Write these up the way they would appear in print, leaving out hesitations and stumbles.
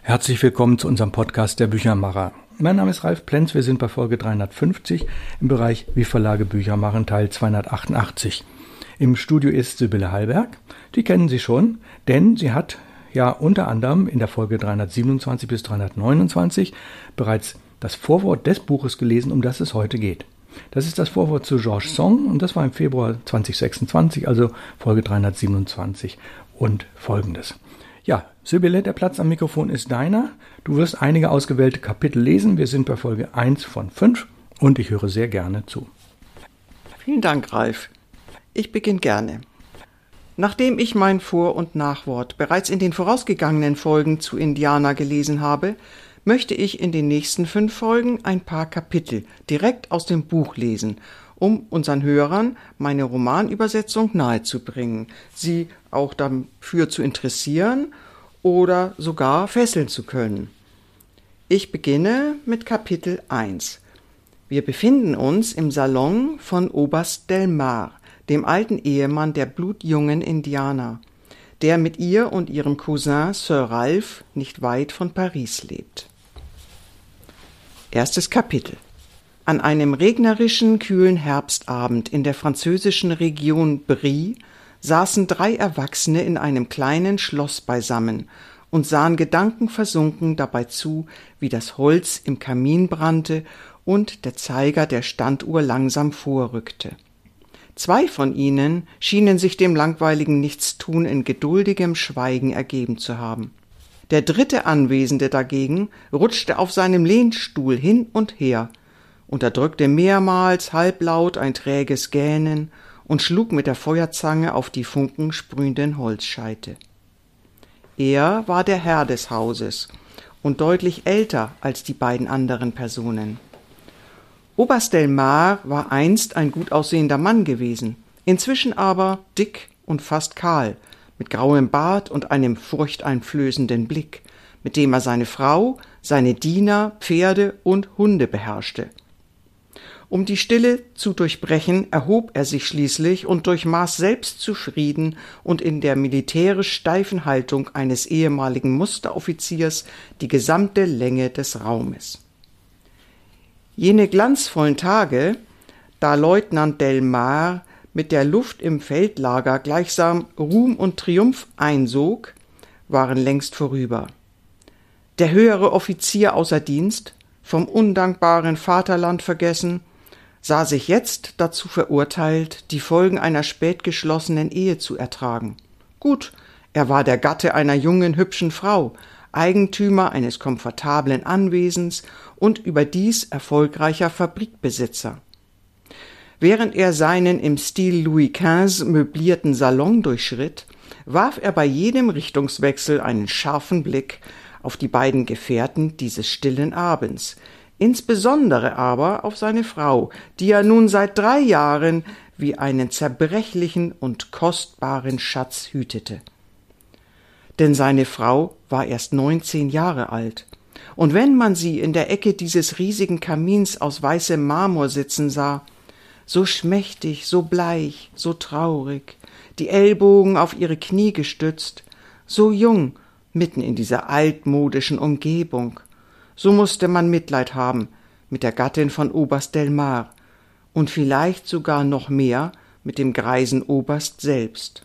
Herzlich willkommen zu unserem Podcast der Büchermacher. Mein Name ist Ralf Plenz, wir sind bei Folge 350 im Bereich Wie Verlage Bücher machen, Teil 288. Im Studio ist Sibylle Hallberg, die kennen Sie schon, denn sie hat ja unter anderem in der Folge 327 bis 329 bereits das Vorwort des Buches gelesen, um das es heute geht. Das ist das Vorwort zu Georges Song und das war im Februar 2026, also Folge 327 und folgendes. Ja, Sibylle, der Platz am Mikrofon ist deiner. Du wirst einige ausgewählte Kapitel lesen. Wir sind bei Folge 1 von 5 und ich höre sehr gerne zu. Vielen Dank, Ralf. Ich beginne gerne. Nachdem ich mein Vor- und Nachwort bereits in den vorausgegangenen Folgen zu Indiana gelesen habe, möchte ich in den nächsten 5 Folgen ein paar Kapitel direkt aus dem Buch lesen, um unseren Hörern meine Romanübersetzung nahezubringen, sie auch dafür zu interessieren oder sogar fesseln zu können. Ich beginne mit Kapitel 1. Wir befinden uns im Salon von Oberst Delmar, dem alten Ehemann der blutjungen Indiana, der mit ihr und ihrem Cousin Sir Ralph nicht weit von Paris lebt. Erstes Kapitel. An einem regnerischen, kühlen Herbstabend in der französischen Region Brie saßen 3 Erwachsene in einem kleinen Schloss beisammen und sahen gedankenversunken dabei zu, wie das Holz im Kamin brannte und der Zeiger der Standuhr langsam vorrückte. 2 von ihnen schienen sich dem langweiligen Nichtstun in geduldigem Schweigen ergeben zu haben. Der 3. Anwesende dagegen rutschte auf seinem Lehnstuhl hin und her, unterdrückte mehrmals halblaut ein träges Gähnen und schlug mit der Feuerzange auf die funkensprühenden Holzscheite. Er war der Herr des Hauses und deutlich älter als die beiden anderen Personen. Oberst Delmar war einst ein gut aussehender Mann gewesen, inzwischen aber dick und fast kahl, mit grauem Bart und einem furchteinflößenden Blick, mit dem er seine Frau, seine Diener, Pferde und Hunde beherrschte. Um die Stille zu durchbrechen, erhob er sich schließlich und durchmaß selbstzufrieden und in der militärisch steifen Haltung eines ehemaligen Musteroffiziers die gesamte Länge des Raumes. Jene glanzvollen Tage, da Leutnant Delmar mit der Luft im Feldlager gleichsam Ruhm und Triumph einsog, waren längst vorüber. Der höhere Offizier außer Dienst, vom undankbaren Vaterland vergessen, sah sich jetzt dazu verurteilt, die Folgen einer spät geschlossenen Ehe zu ertragen. Gut, er war der Gatte einer jungen, hübschen Frau, Eigentümer eines komfortablen Anwesens und überdies erfolgreicher Fabrikbesitzer. Während er seinen im Stil Louis XV möblierten Salon durchschritt, warf er bei jedem Richtungswechsel einen scharfen Blick auf die beiden Gefährten dieses stillen Abends, insbesondere aber auf seine Frau, die er nun seit 3 Jahren wie einen zerbrechlichen und kostbaren Schatz hütete. Denn seine Frau war erst 19 Jahre alt, und wenn man sie in der Ecke dieses riesigen Kamins aus weißem Marmor sitzen sah, so schmächtig, so bleich, so traurig, die Ellbogen auf ihre Knie gestützt, so jung, mitten in dieser altmodischen Umgebung, so musste man Mitleid haben mit der Gattin von Oberst Delmar und vielleicht sogar noch mehr mit dem greisen Oberst selbst.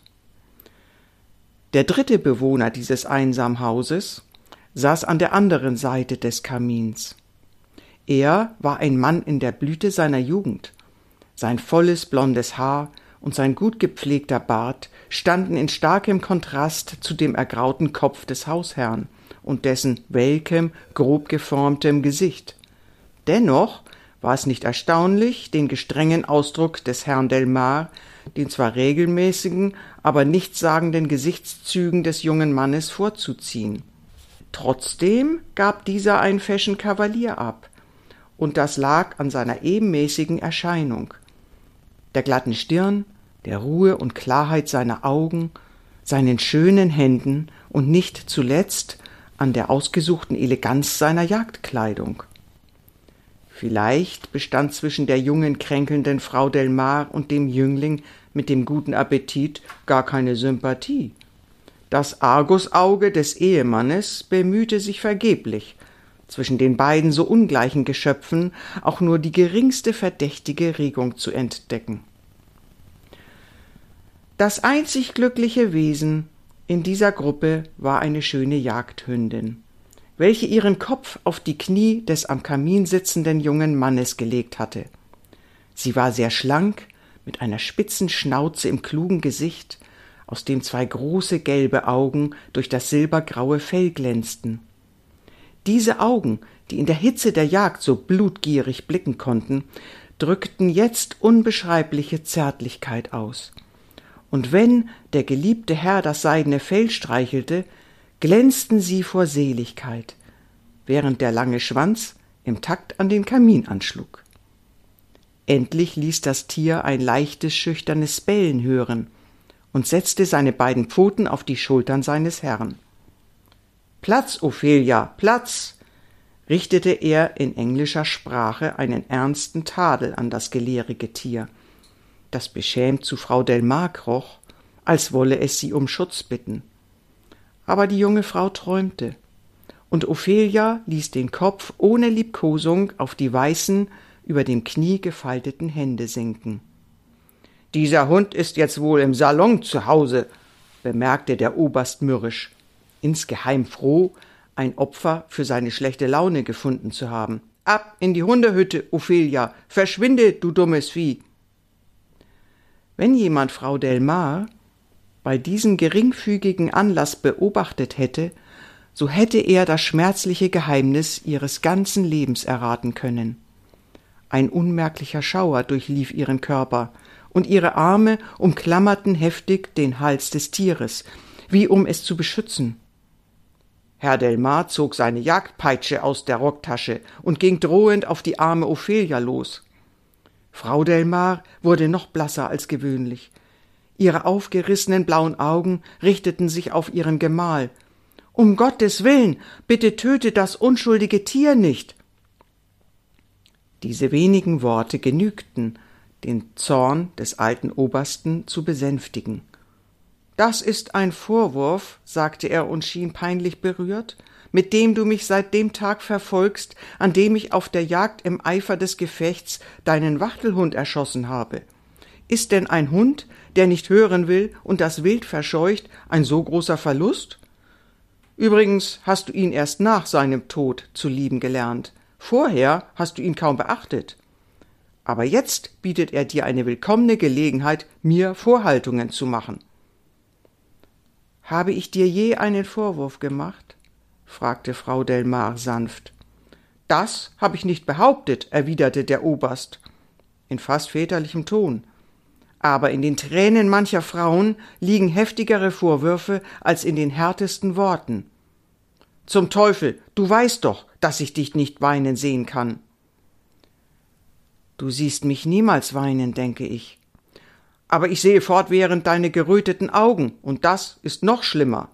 Der 3. Bewohner dieses einsamen Hauses saß an der anderen Seite des Kamins. Er war ein Mann in der Blüte seiner Jugend. Sein volles blondes Haar und sein gut gepflegter Bart standen in starkem Kontrast zu dem ergrauten Kopf des Hausherrn und dessen welkem, grob geformtem Gesicht. Dennoch war es nicht erstaunlich, den gestrengen Ausdruck des Herrn Delmar, den zwar regelmäßigen, aber nichtssagenden Gesichtszügen des jungen Mannes vorzuziehen. Trotzdem gab dieser ein feschen Kavalier ab, und das lag an seiner ebenmäßigen Erscheinung, der glatten Stirn, der Ruhe und Klarheit seiner Augen, seinen schönen Händen und nicht zuletzt an der ausgesuchten Eleganz seiner Jagdkleidung. Vielleicht bestand zwischen der jungen, kränkelnden Frau Delmar und dem Jüngling mit dem guten Appetit gar keine Sympathie. Das Argusauge des Ehemannes bemühte sich vergeblich, zwischen den beiden so ungleichen Geschöpfen auch nur die geringste verdächtige Regung zu entdecken. Das einzig glückliche Wesen in dieser Gruppe war eine schöne Jagdhündin, welche ihren Kopf auf die Knie des am Kamin sitzenden jungen Mannes gelegt hatte. Sie war sehr schlank, mit einer spitzen Schnauze im klugen Gesicht, aus dem 2 große gelbe Augen durch das silbergraue Fell glänzten. Diese Augen, die in der Hitze der Jagd so blutgierig blicken konnten, drückten jetzt unbeschreibliche Zärtlichkeit aus. Und wenn der geliebte Herr das seidene Fell streichelte, glänzten sie vor Seligkeit, während der lange Schwanz im Takt an den Kamin anschlug. Endlich ließ das Tier ein leichtes, schüchternes Bellen hören und setzte seine beiden Pfoten auf die Schultern seines Herrn. »Platz, Ophelia, Platz!« richtete er in englischer Sprache einen ernsten Tadel an das gelehrige Tier, das beschämt zu Frau Delmar kroch, als wolle es sie um Schutz bitten. Aber die junge Frau träumte, und Ophelia ließ den Kopf ohne Liebkosung auf die weißen, über dem Knie gefalteten Hände sinken. »Dieser Hund ist jetzt wohl im Salon zu Hause«, bemerkte der Oberst mürrisch, insgeheim froh, ein Opfer für seine schlechte Laune gefunden zu haben. »Ab in die Hundehütte, Ophelia! Verschwinde, du dummes Vieh!« Wenn jemand Frau Delmar bei diesem geringfügigen Anlass beobachtet hätte, so hätte er das schmerzliche Geheimnis ihres ganzen Lebens erraten können. Ein unmerklicher Schauer durchlief ihren Körper, und ihre Arme umklammerten heftig den Hals des Tieres, wie um es zu beschützen. Herr Delmar zog seine Jagdpeitsche aus der Rocktasche und ging drohend auf die arme Ophelia los. Frau Delmar wurde noch blasser als gewöhnlich. Ihre aufgerissenen blauen Augen richteten sich auf ihren Gemahl. »Um Gottes Willen, bitte töte das unschuldige Tier nicht!« Diese wenigen Worte genügten, den Zorn des alten Obersten zu besänftigen. »Das ist ein Vorwurf«, sagte er und schien peinlich berührt, »mit dem du mich seit dem Tag verfolgst, an dem ich auf der Jagd im Eifer des Gefechts deinen Wachtelhund erschossen habe. Ist denn ein Hund, der nicht hören will und das Wild verscheucht, ein so großer Verlust? Übrigens hast du ihn erst nach seinem Tod zu lieben gelernt. Vorher hast du ihn kaum beachtet. Aber jetzt bietet er dir eine willkommene Gelegenheit, mir Vorhaltungen zu machen.« »Habe ich dir je einen Vorwurf gemacht?« fragte Frau Delmar sanft. »Das habe ich nicht behauptet«, erwiderte der Oberst, in fast väterlichem Ton. »Aber in den Tränen mancher Frauen liegen heftigere Vorwürfe als in den härtesten Worten. Zum Teufel, du weißt doch, dass ich dich nicht weinen sehen kann.« »Du siehst mich niemals weinen, denke ich. Aber ich sehe fortwährend deine geröteten Augen, und das ist noch schlimmer.«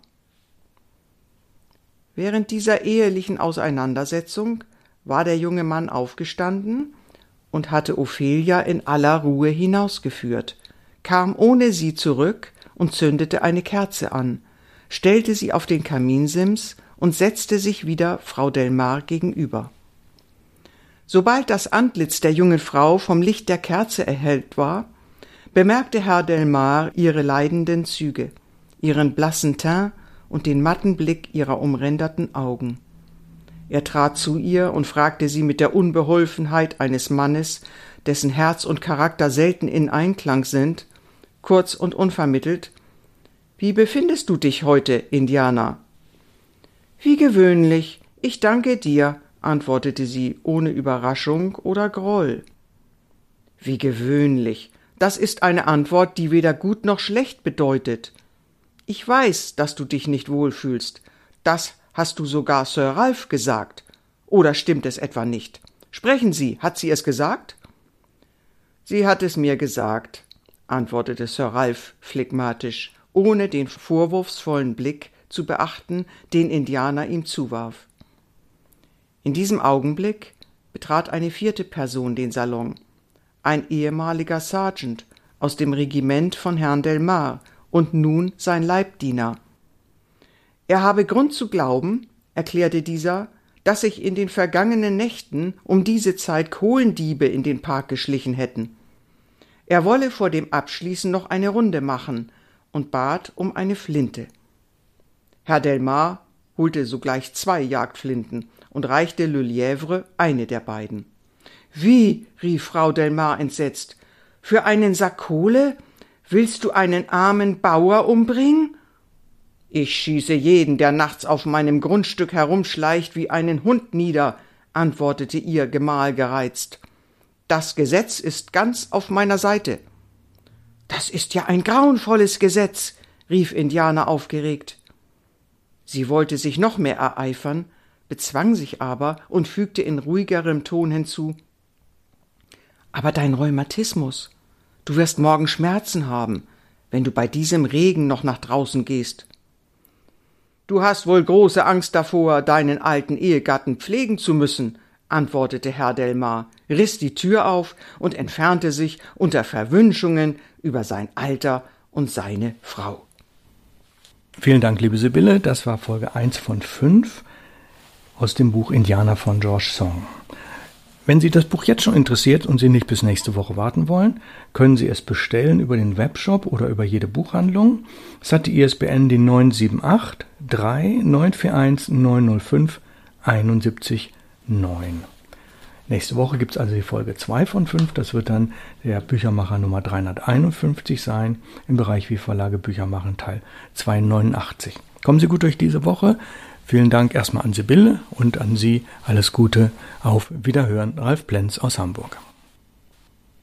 Während dieser ehelichen Auseinandersetzung war der junge Mann aufgestanden und hatte Ophelia in aller Ruhe hinausgeführt, kam ohne sie zurück und zündete eine Kerze an, stellte sie auf den Kaminsims und setzte sich wieder Frau Delmar gegenüber. Sobald das Antlitz der jungen Frau vom Licht der Kerze erhellt war, bemerkte Herr Delmar ihre leidenden Züge, ihren blassen Teint und den matten Blick ihrer umränderten Augen. Er trat zu ihr und fragte sie mit der Unbeholfenheit eines Mannes, dessen Herz und Charakter selten in Einklang sind, kurz und unvermittelt: »Wie befindest du dich heute, Indianer?« »Wie gewöhnlich, ich danke dir«, antwortete sie ohne Überraschung oder Groll. »Wie gewöhnlich, das ist eine Antwort, die weder gut noch schlecht bedeutet. Ich weiß, dass du dich nicht wohlfühlst. Das hast du sogar Sir Ralph gesagt. Oder stimmt es etwa nicht? Sprechen Sie, hat sie es gesagt?« »Sie hat es mir gesagt«, antwortete Sir Ralph phlegmatisch, ohne den vorwurfsvollen Blick zu beachten, den Indianer ihm zuwarf. In diesem Augenblick betrat eine 4. Person den Salon, ein ehemaliger Sergeant aus dem Regiment von Herrn Delmar und nun sein Leibdiener. Er habe Grund zu glauben, erklärte dieser, dass sich in den vergangenen Nächten um diese Zeit Kohlendiebe in den Park geschlichen hätten. Er wolle vor dem Abschließen noch eine Runde machen und bat um eine Flinte. Herr Delmar holte sogleich 2 Jagdflinten und reichte Le Lièvre eine der beiden. »Wie«, rief Frau Delmar entsetzt, »für einen Sack Kohle? Willst du einen armen Bauer umbringen?« »Ich schieße jeden, der nachts auf meinem Grundstück herumschleicht, wie einen Hund nieder«, antwortete ihr Gemahl gereizt. »Das Gesetz ist ganz auf meiner Seite.« »Das ist ja ein grauenvolles Gesetz«, rief Indianer aufgeregt. Sie wollte sich noch mehr ereifern, bezwang sich aber und fügte in ruhigerem Ton hinzu: »Aber dein Rheumatismus, du wirst morgen Schmerzen haben, wenn du bei diesem Regen noch nach draußen gehst.« »Du hast wohl große Angst davor, deinen alten Ehegatten pflegen zu müssen«, antwortete Herr Delmar, riss die Tür auf und entfernte sich unter Verwünschungen über sein Alter und seine Frau. Vielen Dank, liebe Sibylle. Das war Folge 1 von 5 aus dem Buch Indianer von George Song. Wenn Sie das Buch jetzt schon interessiert und Sie nicht bis nächste Woche warten wollen, können Sie es bestellen über den Webshop oder über jede Buchhandlung. Es hat die ISBN die 978 3941 905 71 9. Nächste Woche gibt es also die Folge 2 von 5. Das wird dann der Büchermacher Nummer 351 sein, im Bereich Wie Verlage Bücher machen, Teil 289. Kommen Sie gut durch diese Woche. Vielen Dank erstmal an Sibylle und an Sie. Alles Gute. Auf Wiederhören. Ralf Plenz aus Hamburg.